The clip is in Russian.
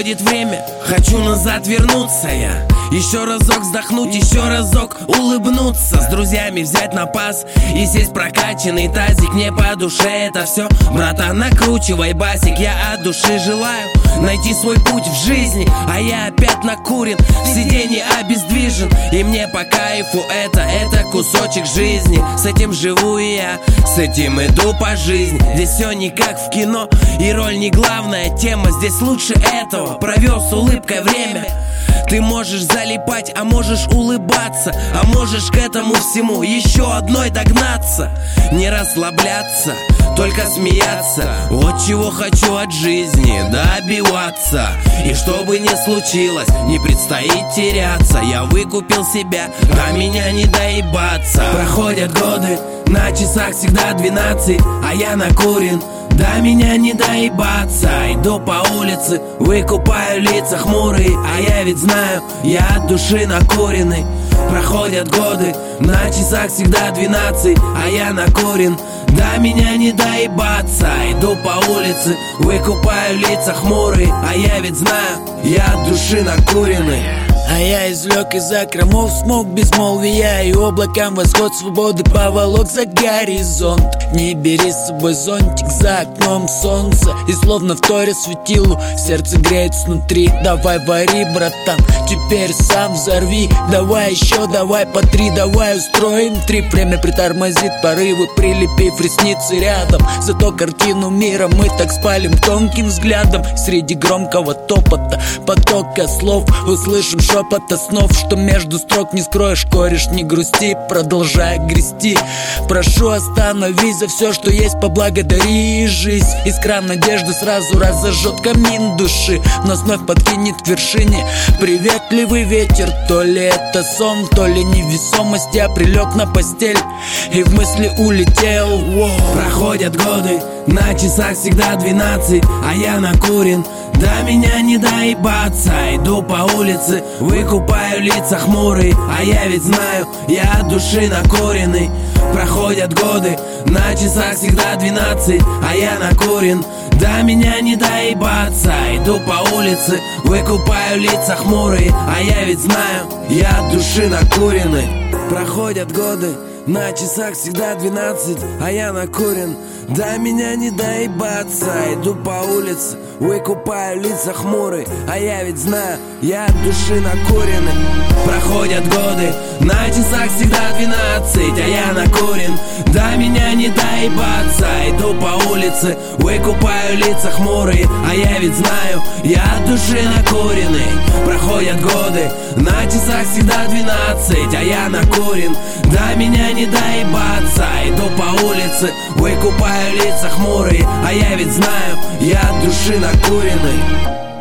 Проходит время, хочу назад вернуться я. Еще разок вздохнуть, еще разок улыбнуться. С друзьями взять на пас и сесть прокачанный тазик. Мне по душе это все, братан, накручивай басик. Я от души желаю найти свой путь в жизни, а я опять накурен, в сиденье обездвижен. И мне по кайфу это кусочек жизни. С этим живу и я, с этим иду по жизни. Здесь все не как в кино, и роль не главная тема. Здесь лучше этого, провел с улыбкой время. Ты можешь залипать, а можешь улыбаться, а можешь к этому всему еще одной догнаться. Не расслабляться, только смеяться. Вот чего хочу от жизни добиваться. И что бы ни случилось, не предстоит теряться. Я выкупил себя, а меня не доебаться. Проходят годы, на часах всегда 12, а я накурен. Да меня не доебаться. Иду по улице, выкупаю лица хмурые, а я ведь знаю, я от души накуренный. Проходят годы, на часах всегда 12, а я накурен. Да меня не доебаться. Иду по улице, выкупаю лица хмурые, а я ведь знаю, я от души накуренный. А я извлек из закромов смог безмолвия, и облакам восход свободы поволок за горизонт. Не бери с собой зонтик, за окном солнце, и словно в торе светилу сердце греет снутри. Давай вари, братан, теперь сам взорви. Давай еще, давай по 3, давай устроим трип. Время притормозит порывы, прилепив ресницы рядом. Зато картину мира мы так спалим тонким взглядом. Среди громкого топота, потока слов услышим шепота снов, что между строк не скроешь. Кореш, не грусти, продолжай грести. Прошу, остановись, за все, что есть, поблагодари жизнь. Искра надежды сразу разожжет камин души, но вновь подкинет к вершине приветливый ветер. То ли это сон, то ли невесомость. Я прилег на постель и в мысли улетел. Проходят годы, на часах всегда 12, а я накурен. Да меня не доебаться. Иду по улице, выкупаю лица хмурые, а я ведь знаю, я от души накуренный. Проходят годы, на часах всегда 12, а я накурен. Да меня не доебаться. Иду по улице, выкупаю лица хмурые, а я ведь знаю, я от души накуренный. Проходят годы, на часах всегда 12, а я накурен. Да меня не доебаться. Иду по улице, выкупаю лица хмурые, а я ведь знаю, я от души накуренный. Проходят годы, на часах всегда 12, а я накурен. Да меня не доебаться. Иду по улице, выкупаю лица хмурые, а я ведь знаю, я от души накуренный. Проходят годы, на часах всегда 12, а я накурен. Да меня не доебаться. Иду по улице, выкупаю лица хмурые, а я ведь знаю, я от души накуренный.